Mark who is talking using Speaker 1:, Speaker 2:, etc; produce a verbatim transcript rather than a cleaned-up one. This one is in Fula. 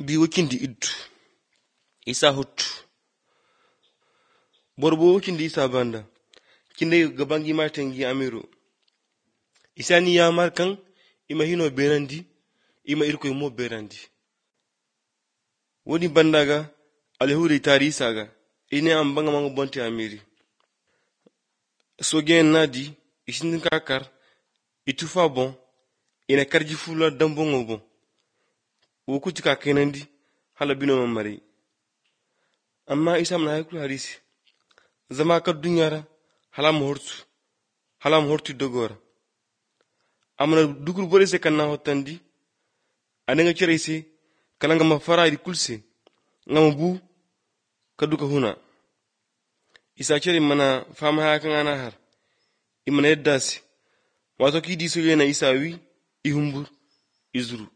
Speaker 1: bi wakindi iddu isa hottu borbo wakindi isa banda kinde gabangi martengi amiru isani ya markan ima hino berandi ima irko mo berandi woni bandaga alhuri tari saga ine ambanga mango bonti amiri sogen nadi isindin kakar itufa bon ina karji fula dambongo bon wokuti ka kenandi hala bino mamari amma isa mana hakul harisi zama ka dunyara halam hortu halam hortu dogora amana dukur bore se kanna hotandi anenga cerese kalanga mafara di kulse ngama bu kaduka huna isa cere mana fama hakan ana har imana yaddasi wato ki di so yana isa wi ihumbur izuru